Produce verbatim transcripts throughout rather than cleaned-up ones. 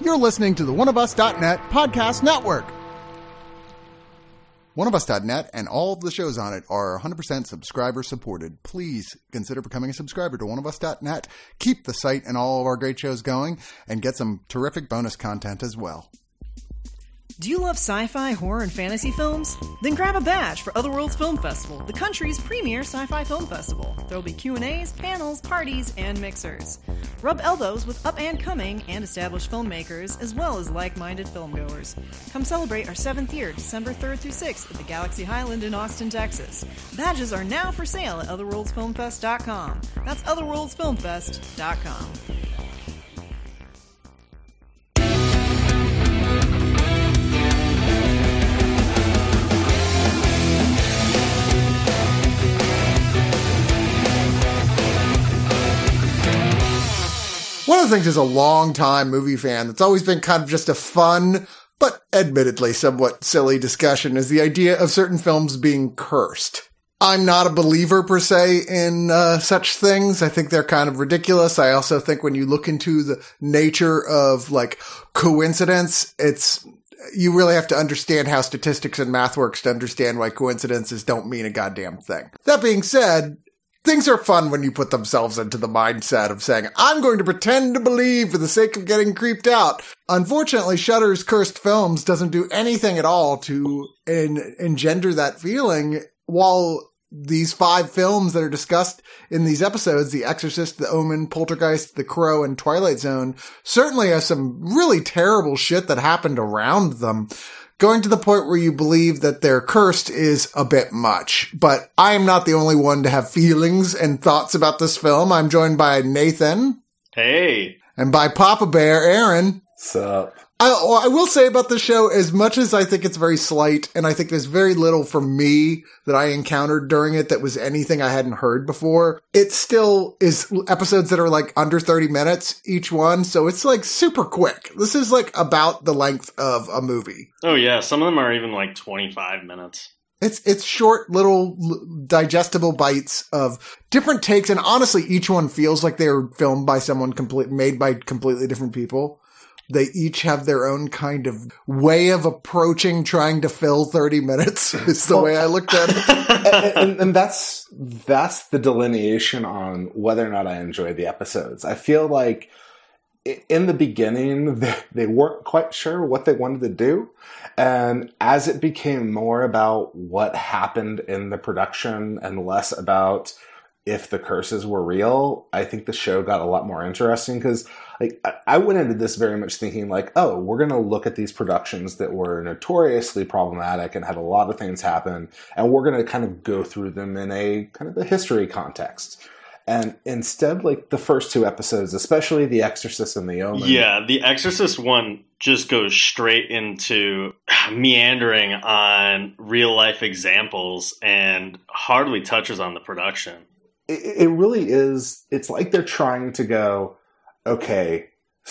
You're listening to the one of us dot net podcast network. one of us dot net and all of the shows on it are one hundred percent subscriber supported. Please consider becoming a subscriber to one of us dot net. Keep the site and all of our great shows going and get some terrific bonus content as well. Do you love sci-fi, horror, and fantasy films? Then grab a badge for Otherworlds Film Festival, the country's premier sci-fi film festival. There will be Q and A's, panels, parties, and mixers. Rub elbows with up-and-coming and established filmmakers, as well as like-minded filmgoers. Come celebrate our seventh year, December third through sixth at the Galaxy Highland in Austin, Texas. Badges are now for sale at otherworlds film fest dot com. That's otherworlds film fest dot com. One of the things as a long-time movie fan that's always been kind of just a fun, but admittedly somewhat silly discussion is the idea of certain films being cursed. I'm not a believer per se in uh, such things. I think they're kind of ridiculous. I also think when you look into the nature of like coincidence, it's you really have to understand how statistics and math works to understand why coincidences don't mean a goddamn thing. That being said, things are fun when you put themselves into the mindset of saying, I'm going to pretend to believe for the sake of getting creeped out. Unfortunately, Shudder's Cursed Films doesn't do anything at all to en- engender that feeling, while these five films that are discussed in these episodes, The Exorcist, The Omen, Poltergeist, The Crow, and Twilight Zone, certainly have some really terrible shit that happened around them. Going to the point where you believe that they're cursed is a bit much, but I am not the only one to have feelings and thoughts about this film. I'm joined by Nathan. Hey. And by Papa Bear, Aaron. What's up? I, I will say about the show, as much as I think it's very slight, and I think there's very little for me that I encountered during it that was anything I hadn't heard before, it still is episodes that are like under thirty minutes each one, so it's like super quick. This is like about the length of a movie. Oh yeah, some of them are even like twenty-five minutes. It's it's short, little, digestible bites of different takes, and honestly, each one feels like they were filmed by someone complete, made by completely different people. They each have their own kind of way of approaching trying to fill thirty minutes is the well, way I looked at it. and, and, and that's, that's the delineation on whether or not I enjoy the episodes. I feel like in the beginning, they, they weren't quite sure what they wanted to do. And as it became more about what happened in the production and less about if the curses were real, I think the show got a lot more interesting because like I went into this very much thinking like, oh, we're going to look at these productions that were notoriously problematic and had a lot of things happen, and we're going to kind of go through them in a kind of a history context. And instead, like the first two episodes, especially The Exorcist and The Omen. Yeah, The Exorcist one just goes straight into meandering on real life examples and hardly touches on the production. It, it really is. It's like they're trying to go, okay,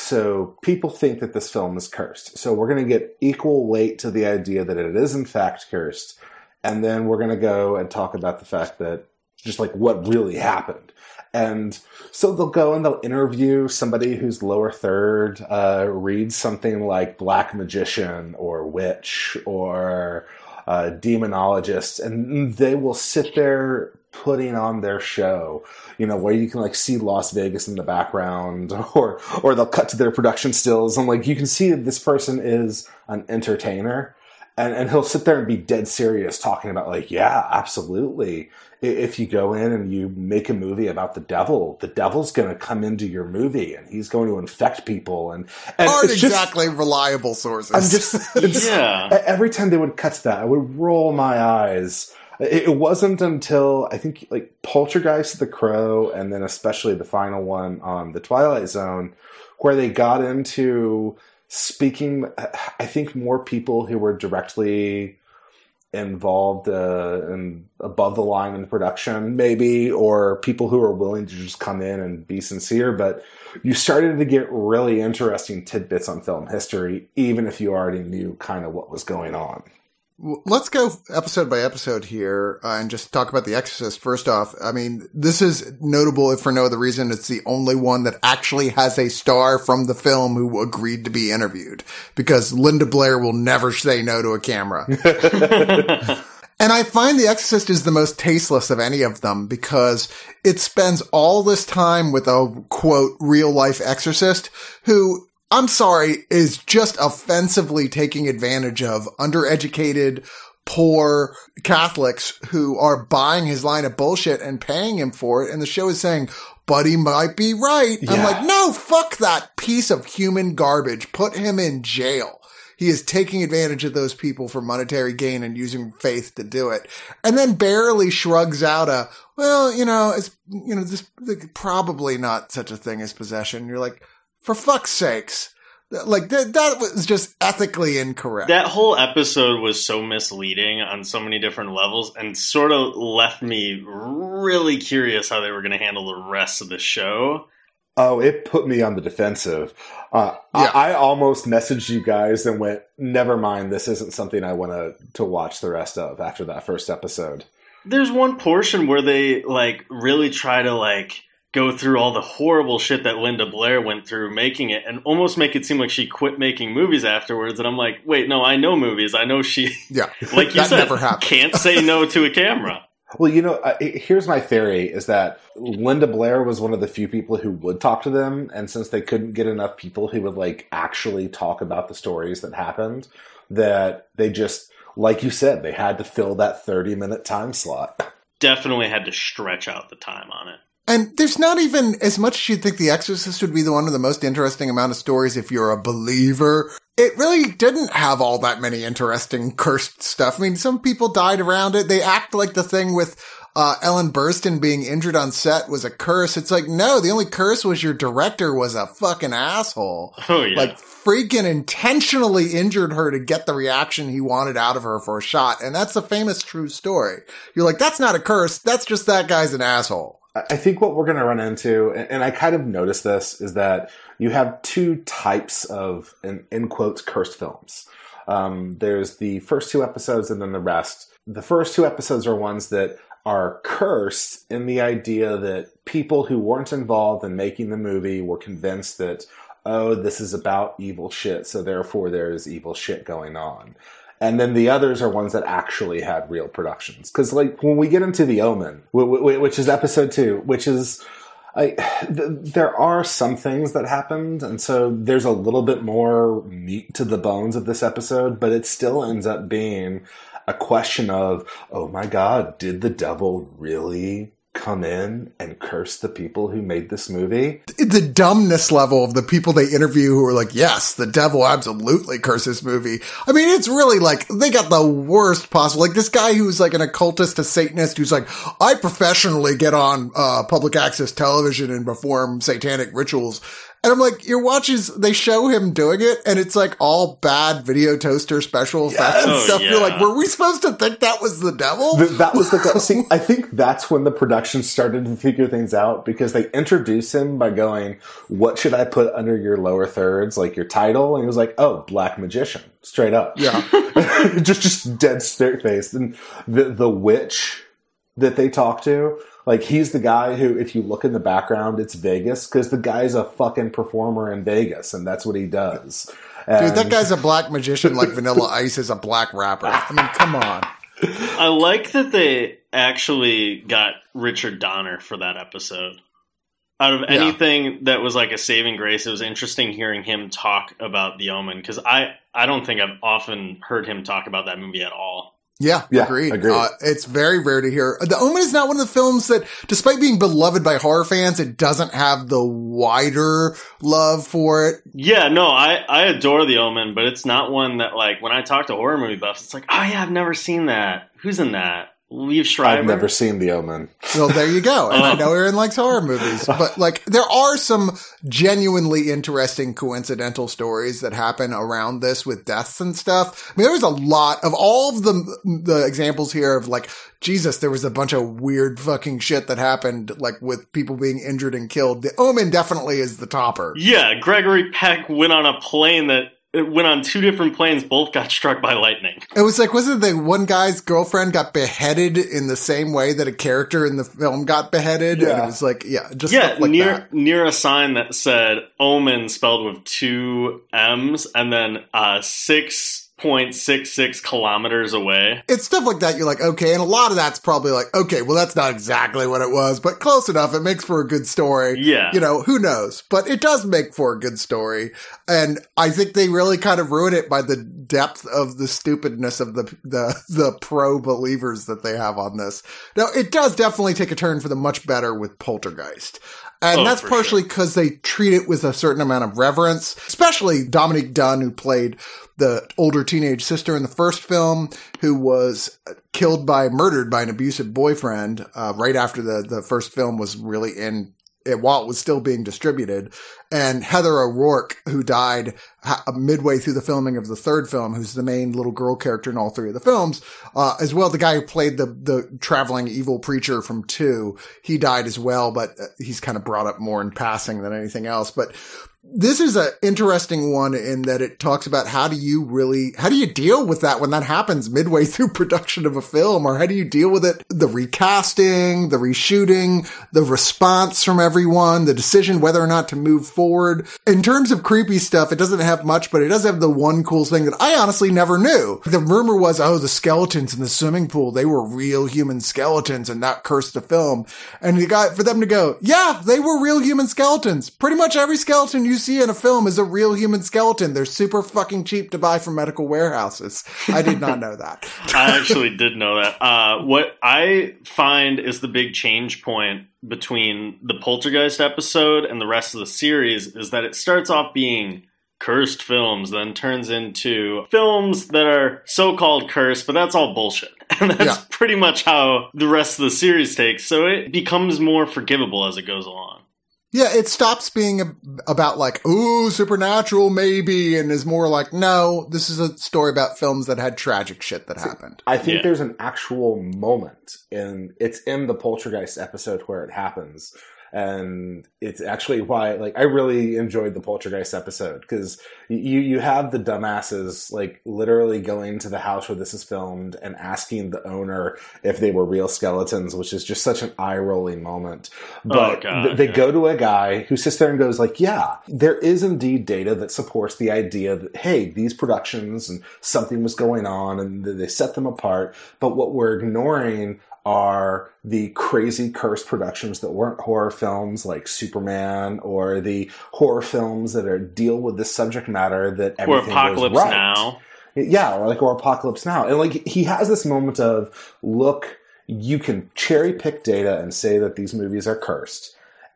so people think that this film is cursed. So we're going to get equal weight to the idea that it is in fact cursed. And then we're going to go and talk about the fact that just like what really happened. And so they'll go and they'll interview somebody whose lower third uh, reads something like Black Magician or Witch or uh, Demonologist. And they will sit there putting on their show, you know, where you can like see Las Vegas in the background, or or they'll cut to their production stills and like you can see that this person is an entertainer, and and he'll sit there and be dead serious talking about like, yeah, absolutely. If you go in and you make a movie about the devil, the devil's going to come into your movie and he's going to infect people. And, and aren't it's exactly just, reliable sources. I'm just, it's, yeah. Every time they would cut to that, I would roll my eyes. It wasn't until I think like Poltergeist, The Crow, and then especially the final one on The Twilight Zone, where they got into speaking, I think more people who were directly involved uh, and above the line in the production, maybe, or people who are willing to just come in and be sincere. But you started to get really interesting tidbits on film history, even if you already knew kind of what was going on. Let's go episode by episode here uh, and just talk about The Exorcist. First off, I mean, this is notable if for no other reason. It's the only one that actually has a star from the film who agreed to be interviewed, because Linda Blair will never say no to a camera. And I find The Exorcist is the most tasteless of any of them because it spends all this time with a, quote, real-life exorcist who, I'm sorry, is just offensively taking advantage of undereducated, poor Catholics who are buying his line of bullshit and paying him for it. And the show is saying, but he might be right. Yeah. I'm like, no, fuck that piece of human garbage. Put him in jail. He is taking advantage of those people for monetary gain and using faith to do it. And then barely shrugs out a, well, you know, it's, you know, this probably not such a thing as possession. You're like, for fuck's sakes. Like, that, that was just ethically incorrect. That whole episode was so misleading on so many different levels and sort of left me really curious how they were going to handle the rest of the show. Oh, it put me on the defensive. Uh, yeah. I, I almost messaged you guys and went, never mind, this isn't something I want to to watch the rest of after that first episode. There's one portion where they, like, really try to, like, go through all the horrible shit that Linda Blair went through making it and almost make it seem like she quit making movies afterwards. And I'm like, wait, no, I know movies. I know she, yeah, like you that said, never happened. Can't say no to a camera. Well, you know, uh, here's my theory is that Linda Blair was one of the few people who would talk to them. And since they couldn't get enough people who would, like, actually talk about the stories that happened, that they just, like you said, they had to fill that thirty minute time slot. Definitely had to stretch out the time on it. And there's not even as much as you'd think The Exorcist would be the one with the most interesting amount of stories if you're a believer. It really didn't have all that many interesting cursed stuff. I mean, some people died around it. They act like the thing with uh Ellen Burstyn being injured on set was a curse. It's like, no, the only curse was your director was a fucking asshole. Oh, yeah. Like, freaking intentionally injured her to get the reaction he wanted out of her for a shot. And that's a famous true story. You're like, that's not a curse. That's just that guy's an asshole. I think what we're going to run into, and I kind of noticed this, is that you have two types of, in, in quotes, cursed films. Um, there's the first two episodes and then the rest. The first two episodes are ones that are cursed in the idea that people who weren't involved in making the movie were convinced that, oh, this is about evil shit, so therefore there's evil shit going on. And then the others are ones that actually had real productions. Because, like, when we get into The Omen, which is episode two, which is, I, th- there are some things that happened, and so there's a little bit more meat to the bones of this episode, but it still ends up being a question of, oh my God, did the devil really come in and curse the people who made this movie? The dumbness level of the people they interview who are like, yes, the devil absolutely cursed this movie. I mean, it's really like, they got the worst possible. Like this guy who's like an occultist, a Satanist, who's like, I professionally get on uh public access television and perform satanic rituals. And I'm like, your watches, they show him doing it, and it's like all bad video toaster special effects yes. and stuff. Oh, yeah. You're like, were we supposed to think that was the devil? The, that was the See, I think that's when the production started to figure things out, because they introduce him by going, what should I put under your lower thirds, like your title? And he was like, oh, Black Magician, straight up. Yeah. just just dead straight faced. And the, the witch that they talk to, like, he's the guy who, if you look in the background, it's Vegas, because the guy's a fucking performer in Vegas, and that's what he does. And dude, that guy's a black magician like Vanilla Ice is a black rapper. I mean, come on. I like that they actually got Richard Donner for that episode. Out of anything yeah. that was like a saving grace, it was interesting hearing him talk about The Omen, because I, I don't think I've often heard him talk about that movie at all. Yeah, yeah, agreed. agreed. Uh, it's very rare to hear. The Omen is not one of the films that, despite being beloved by horror fans, it doesn't have the wider love for it. Yeah, no, I, I adore The Omen, but it's not one that, like, when I talk to horror movie buffs, it's like, oh yeah, I've never seen that. Who's in that? Liev Schreiber? I've never seen The Omen. Well, there you go. And I know Aaron likes horror movies. But, like, there are some genuinely interesting coincidental stories that happen around this with deaths and stuff. I mean, there was a lot of all of the, the examples here of, like, Jesus, there was a bunch of weird fucking shit that happened, like, with people being injured and killed. The Omen definitely is the topper. Yeah, Gregory Peck went on a plane that it went on two different planes, both got struck by lightning. It was like, wasn't the one guy's girlfriend got beheaded in the same way that a character in the film got beheaded? Yeah. And it was like, yeah, just yeah, stuff like near that. near a sign that said Omen spelled with two M's and then uh, six point six six kilometers away. It's stuff like that. You're like, okay. And a lot of that's probably like, okay, well, that's not exactly what it was, but close enough. It makes for a good story. Yeah. You know, who knows? But it does make for a good story. And I think they really kind of ruin it by the depth of the stupidness of the, the, the pro believers that they have on this. Now, it does definitely take a turn for the much better with Poltergeist. And oh, that's partially sure. because they treat it with a certain amount of reverence, especially Dominique Dunne, who played the older teenage sister in the first film, who was killed by, murdered by an abusive boyfriend, uh, right after the, the first film was really in, it, while it was still being distributed. And Heather O'Rourke, who died ha- midway through the filming of the third film, who's the main little girl character in all three of the films, uh, as well. The guy who played the, the traveling evil preacher from two, he died as well, but he's kind of brought up more in passing than anything else. But this is an interesting one in that it talks about how do you really, how do you deal with that when that happens midway through production of a film, or how do you deal with it? The recasting, the reshooting, the response from everyone, the decision whether or not to move forward. In terms of creepy stuff, it doesn't have much, but it does have the one cool thing that I honestly never knew. The rumor was, oh, the skeletons in the swimming pool, they were real human skeletons and that cursed the film. And you got, for them to go, yeah, they were real human skeletons. Pretty much every skeleton you see in a film is a real human skeleton. They're super fucking cheap to buy from medical warehouses. I did not know that. I actually did know that. Uh, what I find is the big change point between the Poltergeist episode and the rest of the series is that it starts off being cursed films, then turns into films that are so-called cursed, but that's all bullshit. And that's Yeah. pretty much how the rest of the series takes. So it becomes more forgivable as it goes along. Yeah, it stops being a, about like, ooh, supernatural maybe, and is more like, no, this is a story about films that had tragic shit that happened. I think Yeah. there's an actual moment in, it's in the Poltergeist episode where it happens. And it's actually why, like, I really enjoyed the Poltergeist episode because you, you have the dumbasses, like, literally going to the house where this is filmed and asking the owner if they were real skeletons, which is just such an eye-rolling moment. But oh, God, th- they yeah. go to a guy who sits there and goes, like, yeah, there is indeed data that supports the idea that, hey, these productions and something was going on and they set them apart. But what we're ignoring are the crazy cursed productions that weren't horror films like Superman, or the horror films that are deal with this subject matter that Or everything Apocalypse goes right. Now. Yeah, or like or Apocalypse Now. And like he has this moment of, look, you can cherry pick data and say that these movies are cursed.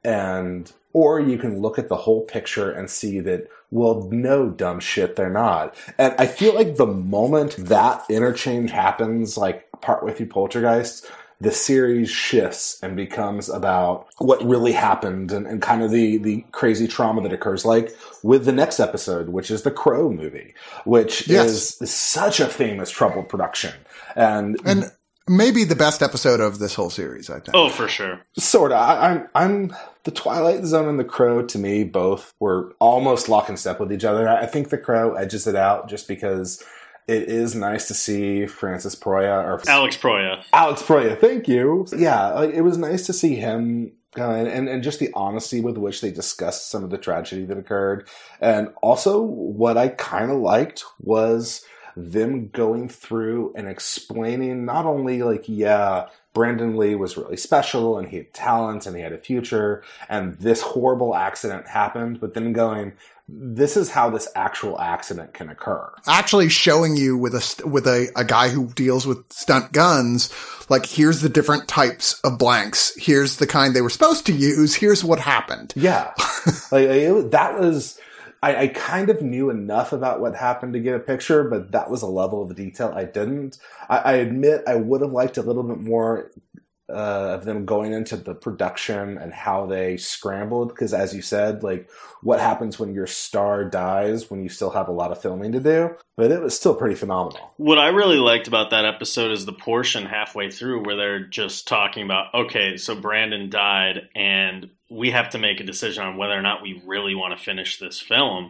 And or you can look at the whole picture and see that, well, no, dumb shit, they're not. And I feel like the moment that interchange happens, like partway through Poltergeist, the series shifts and becomes about what really happened and, and kind of the, the crazy trauma that occurs, like with the next episode, which is the Crow movie, which Yes. is, is such a famous troubled production. And, And maybe the best episode of this whole series, I think. Oh, for sure. sort of. I, I'm, I'm the Twilight Zone and the Crow, to me, both were almost lock and step with each other. I think the Crow edges it out just because it is nice to see Francis Proya or Alex Proya. Alex Proya. Thank you. Yeah, like, it was nice to see him kind of, and, and just the honesty with which they discussed some of the tragedy that occurred. And also what I kind of liked was them going through and explaining not only like, yeah, Brandon Lee was really special and he had talent and he had a future and this horrible accident happened, but then going, this is how this actual accident can occur. Actually showing you with a, st- with a, a guy who deals with stunt guns, like, here's the different types of blanks. Here's the kind they were supposed to use. Here's what happened. Yeah. like it, that was, I, I kind of knew enough about what happened to get a picture, but that was a level of detail I didn't. I, I admit I would have liked a little bit more uh, of them going into the production and how they scrambled. Because as you said, like, what happens when your star dies when you still have a lot of filming to do? But it was still pretty phenomenal. What I really liked about that episode is the portion halfway through where they're just talking about, okay, so Brandon died and we have to make a decision on whether or not we really want to finish this film.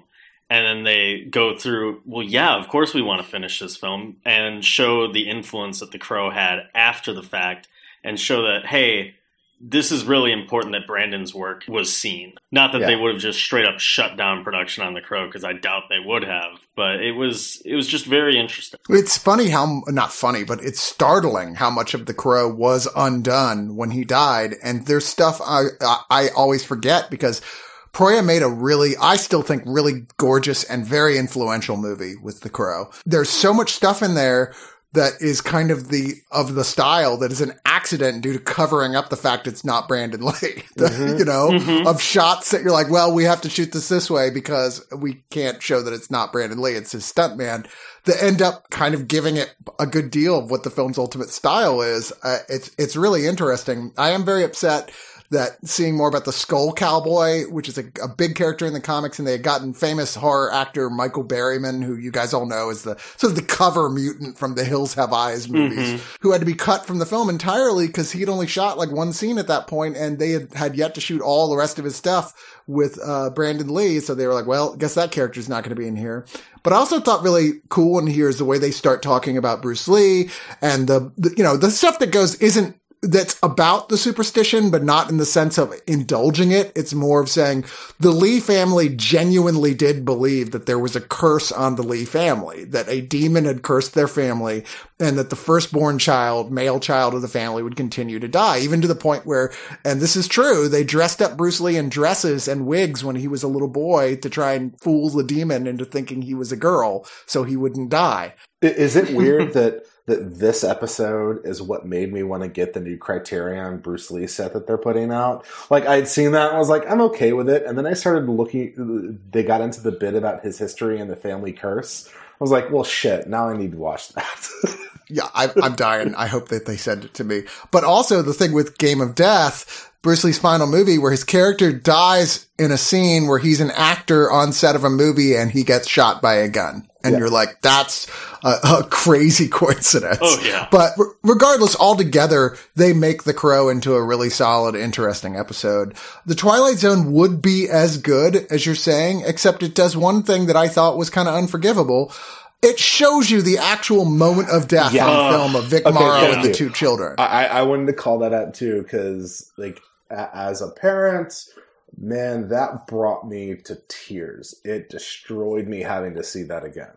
And then they go through, well, yeah, of course we want to finish this film, and show the influence that The Crow had after the fact, and show that, hey, this is really important that Brandon's work was seen. Not that yeah. they would have just straight up shut down production on The Crow, because I doubt they would have. But it was it was just very interesting. It's funny how, not funny, but it's startling how much of The Crow was undone when he died. And there's stuff I, I, I always forget, because Proya made a really, I still think, really gorgeous and very influential movie with The Crow. There's so much stuff in there that is kind of the, of the style that is an accident due to covering up the fact it's not Brandon Lee, mm-hmm. you know, mm-hmm. of shots that you're like, well, we have to shoot this this way because we can't show that it's not Brandon Lee. It's his stuntman, that end up kind of giving it a good deal of what the film's ultimate style is. Uh, it's, it's really interesting. I am very upset that seeing more about the Skull Cowboy, which is a, a big character in the comics, and they had gotten famous horror actor Michael Berryman, who you guys all know is the sort of the cover mutant from the Hills Have Eyes movies, mm-hmm. who had to be cut from the film entirely because he'd only shot like one scene at that point, and they had, had yet to shoot all the rest of his stuff with uh Brandon Lee. So they were like, well, I guess that character's not going to be in here. But I also thought really cool in here is the way they start talking about Bruce Lee and the, the you know, the stuff that goes isn't that's about the superstition, but not in the sense of indulging it. It's more of saying the Lee family genuinely did believe that there was a curse on the Lee family, that a demon had cursed their family, and that the firstborn child, male child of the family, would continue to die, even to the point where, and this is true, they dressed up Bruce Lee in dresses and wigs when he was a little boy to try and fool the demon into thinking he was a girl so he wouldn't die. Is it weird that that this episode is what made me want to get the new Criterion Bruce Lee set that they're putting out? Like, I'd seen that and I was like, I'm okay with it. And then I started looking, they got into the bit about his history and the family curse. I was like, well, shit, now I need to watch that. Yeah, I, I'm dying. I hope that they send it to me. But also the thing with Game of Death, Bruce Lee's final movie, where his character dies in a scene where he's an actor on set of a movie and he gets shot by a gun. And yeah. you're like, that's a, a crazy coincidence. Oh, yeah. But r- regardless, altogether, they make The Crow into a really solid, interesting episode. The Twilight Zone would be as good as you're saying, except it does one thing that I thought was kind of unforgivable. It shows you the actual moment of death yeah. on film of Vic okay, Morrow and you. the two children. I, I wanted to call that out too, because like a- as a parent, man, that brought me to tears. It destroyed me having to see that again.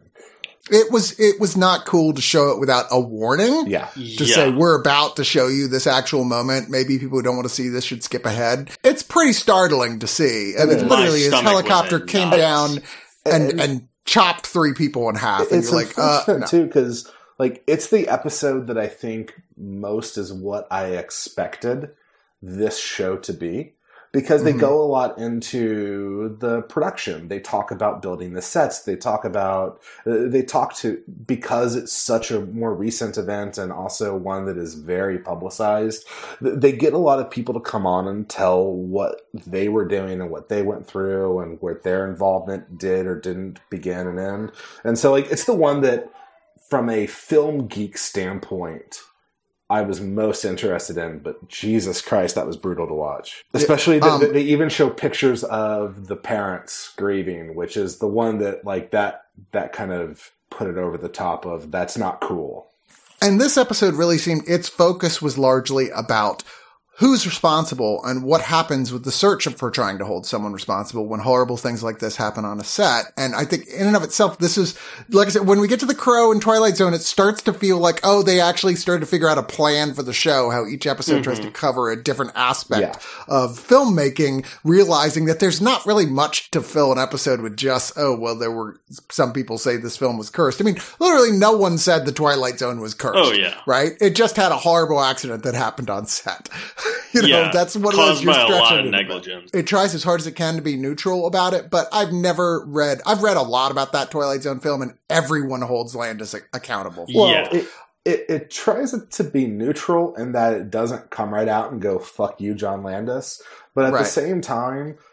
It was, it was not cool to show it without a warning. Yeah. To yeah. say, we're about to show you this actual moment. Maybe people who don't want to see this should skip ahead. It's pretty startling to see. And it's literally his helicopter came down and, and, and chopped three people in half. And it's you're like, uh, no. too, because like, it's the episode that I think most is what I expected this show to be. Because they mm-hmm. go a lot into the production. They talk about building the sets. They talk about, uh, they talk to, because it's such a more recent event and also one that is very publicized, they get a lot of people to come on and tell what they were doing and what they went through and what their involvement did or didn't begin and end. And so like, it's the one that from a film geek standpoint, I was most interested in, but Jesus Christ, that was brutal to watch. Especially um, that they even show pictures of the parents grieving, which is the one that like that, that kind of put it over the top of that's not cool. And this episode really seemed, its focus was largely about who's responsible and what happens with the search for trying to hold someone responsible when horrible things like this happen on a set. And I think in and of itself, this is, like I said, when we get to The Crow and Twilight Zone, it starts to feel like, oh, they actually started to figure out a plan for the show, how each episode mm-hmm. tries to cover a different aspect yeah. of filmmaking, realizing that there's not really much to fill an episode with just, oh, well, there were some people say this film was cursed. I mean, literally no one said the Twilight Zone was cursed. Oh, yeah. Right? It just had a horrible accident that happened on set. You know, yeah, that's one of caused those you're by a lot stretching of it. negligence. It tries as hard as it can to be neutral about it, but I've never read, I've read a lot about that Twilight Zone film and everyone holds Landis accountable for well, yeah. it. It, it tries to be neutral in that it doesn't come right out and go, fuck you, John Landis. But at right. the same time,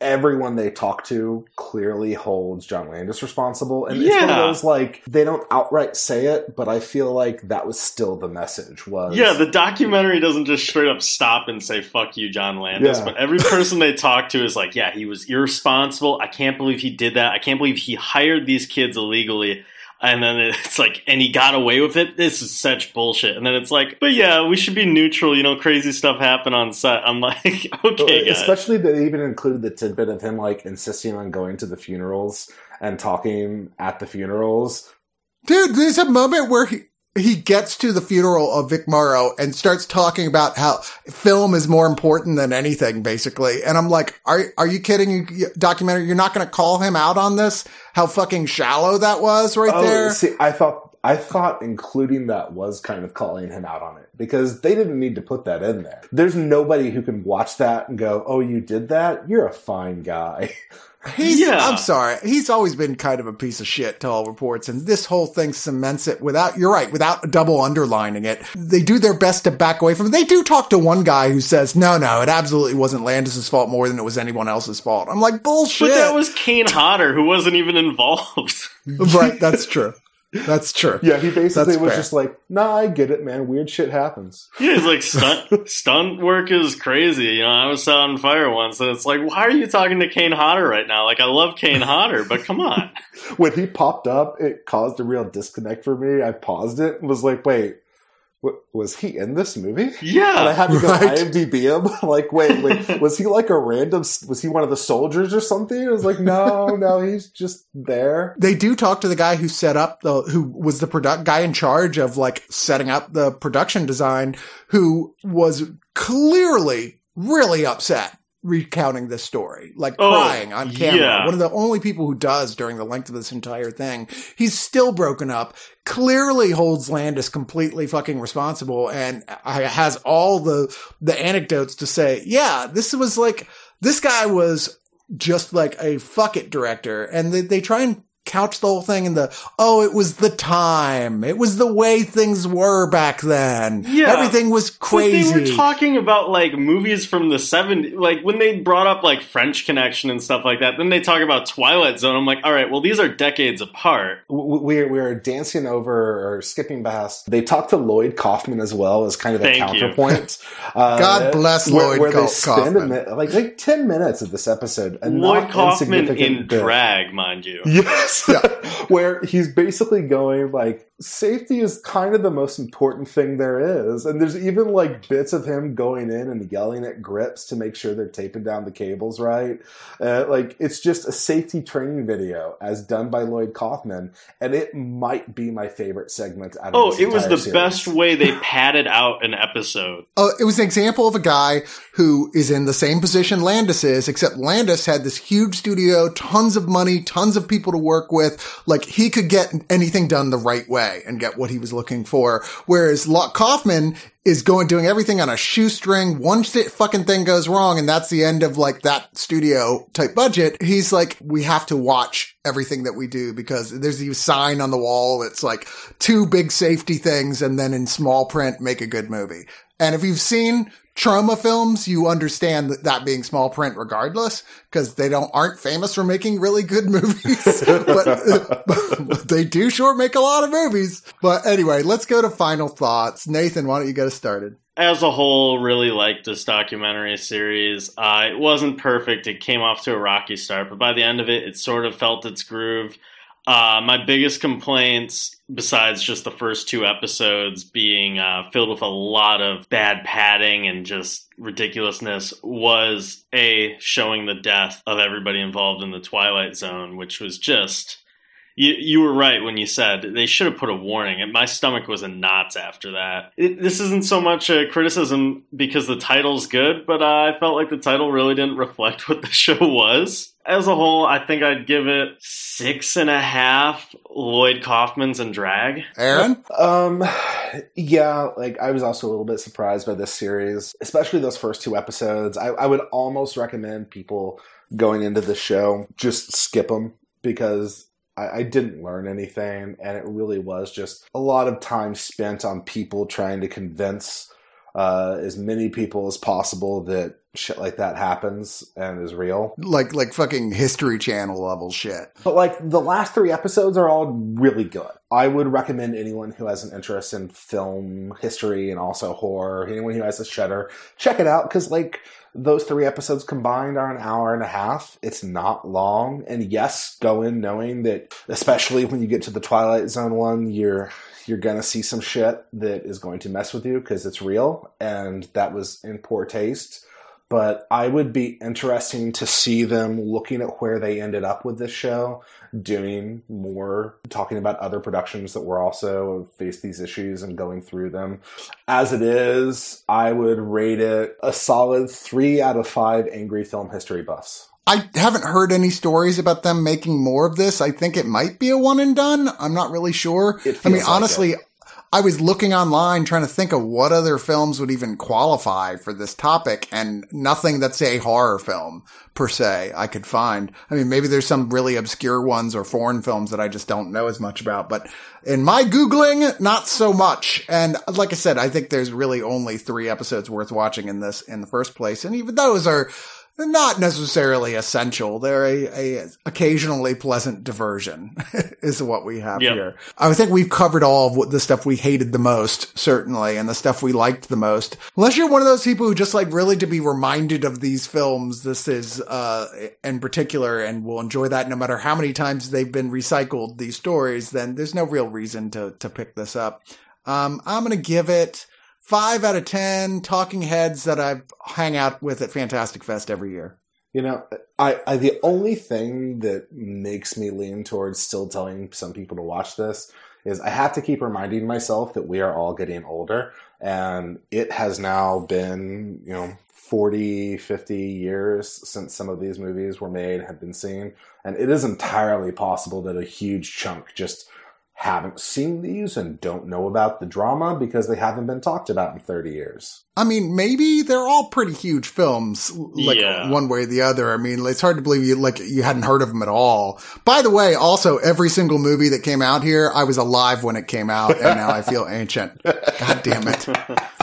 everyone they talk to clearly holds John Landis responsible. And yeah. it's one of those, like, they don't outright say it, but I feel like that was still the message was. Yeah, the documentary doesn't just straight up stop and say, fuck you, John Landis. Yeah. But every person they talk to is like, yeah, he was irresponsible. I can't believe he did that. I can't believe he hired these kids illegally. And then it's like, and he got away with it? This is such bullshit. And then it's like, but yeah, we should be neutral. You know, crazy stuff happened on set. I'm like, okay, guys. Especially they even included the tidbit of him, like, insisting on going to the funerals and talking at the funerals. Dude, there's a moment where he, he gets to the funeral of Vic Morrow and starts talking about how film is more important than anything, basically. And I'm like, are are you kidding? You, documentary, you're not going to call him out on this? How fucking shallow that was right oh, there? See, I thought I thought including that was kind of calling him out on it because they didn't need to put that in there. There's nobody who can watch that and go, "Oh, you did that? You're a fine guy." He's, yeah. I'm sorry. He's always been kind of a piece of shit to all reports. And this whole thing cements it without, you're right, without double underlining it. They do their best to back away from it. They do talk to one guy who says, no, no, it absolutely wasn't Landis's fault more than it was anyone else's fault. I'm like, bullshit. But that was Kane Hodder who wasn't even involved. Right. That's true. That's true. Yeah, he basically That's was fair. just like, nah, I get it, man. Weird shit happens. Yeah, he's like, stunt stunt work is crazy. You know, I was set on fire once, and it's like, why are you talking to Kane Hodder right now? Like, I love Kane Hodder, but come on. When he popped up, it caused a real disconnect for me. I paused it and was like, wait, what, was he in this movie? Yeah. And I had to go right. IMDb him. Like, wait, wait, was he like a random, was he one of the soldiers or something? I was like, no, no, he's just there. They do talk to the guy who set up the, who was the product guy in charge of like setting up the production design, who was clearly really upset recounting this story, like oh, crying on camera. Yeah. One of the only people who does during the length of this entire thing. He's still broken up, clearly holds Landis completely fucking responsible, and has all the, the anecdotes to say, yeah, this was like, this guy was just like a fuck it director. And they, they try and couch the whole thing in the, oh, it was the time. It was the way things were back then. Yeah. Everything was crazy. But they were talking about, like, movies from the seventies. Like, when they brought up, like, French Connection and stuff like that, then they talk about Twilight Zone. I'm like, all right, well, these are decades apart. We're, we're dancing over or skipping past. They talked to Lloyd Kaufman as well as kind of a Thank counterpoint. Uh, God bless where, Lloyd where Ka- they spend Kaufman. a minute, like, like ten minutes of this episode. A Lloyd not Kaufman insignificant in bit. drag, mind you. Yes. Yeah. Where he's basically going like, safety is kind of the most important thing there is. And there's even like bits of him going in and yelling at grips to make sure they're taping down the cables right. Uh, like, it's just a safety training video as done by Lloyd Kaufman. And it might be my favorite segment out of Oh, this it was entire the series. best way they padded out an episode. Uh, it was an example of a guy who is in the same position Landis is, except Landis had this huge studio, tons of money, tons of people to work with. Like, he could get anything done the right way and get what he was looking for. Whereas Locke Kaufman is going, doing everything on a shoestring. One th- fucking thing goes wrong, and that's the end of like that studio type budget. He's like, we have to watch everything that we do because there's a sign on the wall that's like two big safety things, and then in small print, make a good movie. And if you've seen Trauma films, you understand that, that being small print regardless, because they don't aren't famous for making really good movies, but, but they do sure make a lot of movies. But anyway, let's go to final thoughts. Nathan, why don't you get us started? As a whole, really liked this documentary series. Uh, it wasn't perfect. It came off to a rocky start, but by the end of it, it sort of felt its groove. Uh, my biggest complaints, besides just the first two episodes being uh, filled with a lot of bad padding and just ridiculousness, was A, showing the death of everybody involved in the Twilight Zone, which was just... You, you were right when you said they should have put a warning. And my stomach was in knots after that. It, this isn't so much a criticism because the title's good, but uh, I felt like the title really didn't reflect what the show was. As a whole, I think I'd give it six and a half Lloyd Kaufmans and drag. Aaron? Um, yeah, like I was also a little bit surprised by this series, especially those first two episodes. I, I would almost recommend people going into the show just skip them because I, I didn't learn anything, and it really was just a lot of time spent on people trying to convince uh, as many people as possible that shit like that happens and is real. Like, like fucking History Channel level shit. But like the last three episodes are all really good. I would recommend anyone who has an interest in film history and also horror, anyone who has a Shudder, check it out. Cause like those three episodes combined are an hour and a half. It's not long. And yes, go in knowing that, especially when you get to the Twilight Zone one, you're, you're going to see some shit that is going to mess with you because it's real. And that was in poor taste. But I would be interesting to see them looking at where they ended up with this show, doing more, talking about other productions that were also face these issues and going through them. As it is, I would rate it a solid three out of five angry film history buffs. I haven't heard any stories about them making more of this. I think it might be a one and done. I'm not really sure. I mean, honestly, like I was looking online trying to think of what other films would even qualify for this topic, and nothing that's a horror film per se I could find. I mean, maybe there's some really obscure ones or foreign films that I just don't know as much about, but in my Googling, not so much. And like I said, I think there's really only three episodes worth watching in this in the first place. And even those are not necessarily essential. They're a, a occasionally pleasant diversion is what we have yep. here. I think we've covered all of what the stuff we hated the most, certainly, and the stuff we liked the most. Unless you're one of those people who just like really to be reminded of these films, this is, uh, in particular, and will enjoy that no matter how many times they've been recycled, these stories, then there's no real reason to, to pick this up. Um, I'm going to give it Five out of ten talking heads that I hang out with at Fantastic Fest every year. You know, I, I the only thing that makes me lean towards still telling some people to watch this is I have to keep reminding myself that we are all getting older, and it has now been, you know, forty, fifty years since some of these movies were made, have been seen, and it is entirely possible that a huge chunk just haven't seen these and don't know about the drama because they haven't been talked about in thirty years. I mean, maybe they're all pretty huge films, like yeah. one way or the other. I mean, it's hard to believe you like you hadn't heard of them at all. By the way, also every single movie that came out here, I was alive when it came out, and now I feel ancient. God damn it.